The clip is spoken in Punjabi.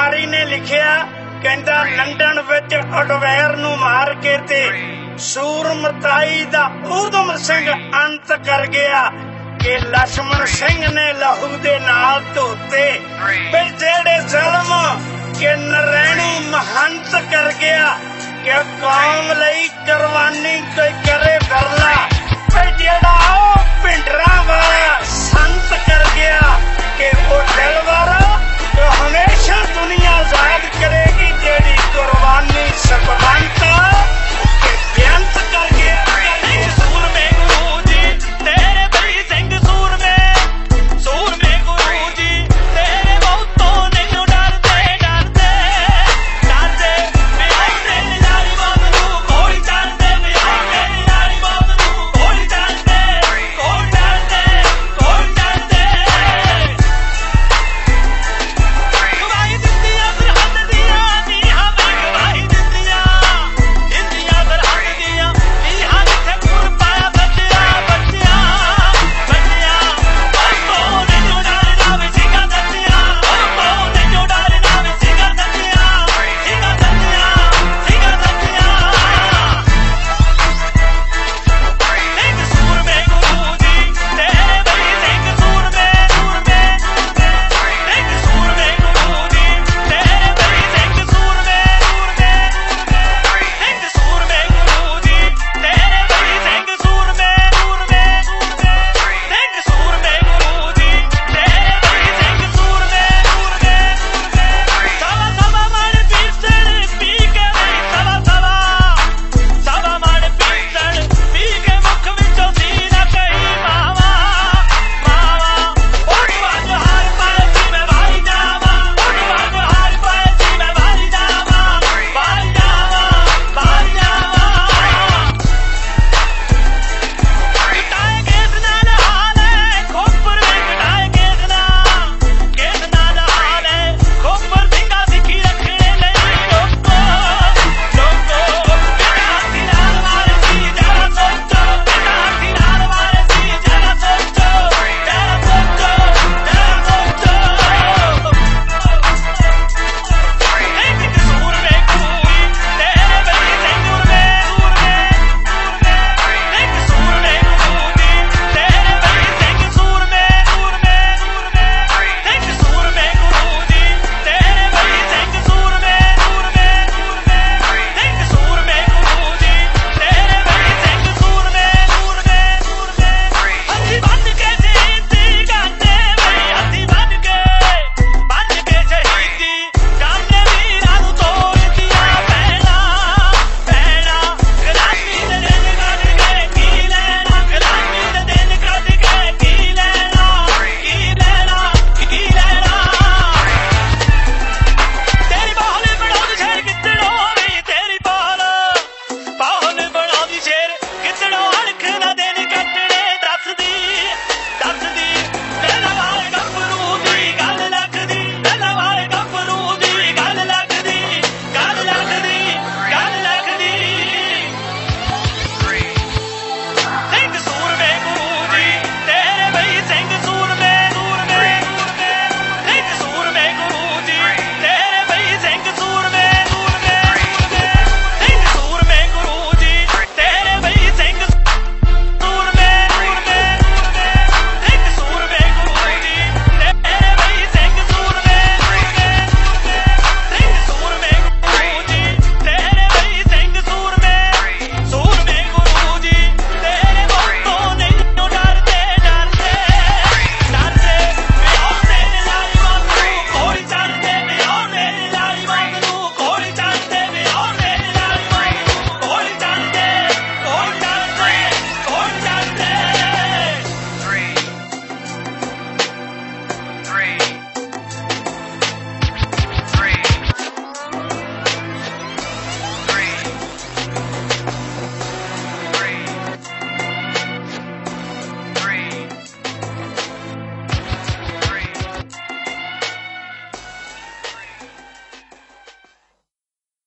ਲਿਖਾਰੀ ਨੇ ਲਿਖਿਆ, ਕਹਿੰਦਾ ਲੰਡਨ ਵਿੱਚ ਅਡਵੈਰ ਨੂੰ ਮਾਰ ਕੇ ਤੇ ਸੂਰਮਤਾਈ ਦਾ ਊਧਮ ਸਿੰਘ ਅੰਤ ਕਰ ਗਿਆ ਕਿ ਲਛਮਣ ਸਿੰਘ ਨੇ ਲਹੂ ਦੇ ਨਾਲ ਧੋਤੇ। ਫਿਰ ਜਿਹੜੇ ਜ਼ੁਲਮ ਕਿ ਨਰੈਣੂ ਮਹੰਤ ਕਰ ਗਿਆ ਕਿ ਕੌਮ ਲਈ ਕੁਰਬਾਨੀ ਕੋਈ ਕਰੇ ਫਿਰਲਾ। ਫਿਰ ਜਿਹੜਾ ਉਹ ਭਿੰਡਰਾਂ ਵਾਲਾ ਸੰਤ ਕਰ ਗਿਆ ਕਿ ਉਹ ਦਿਲਵਾ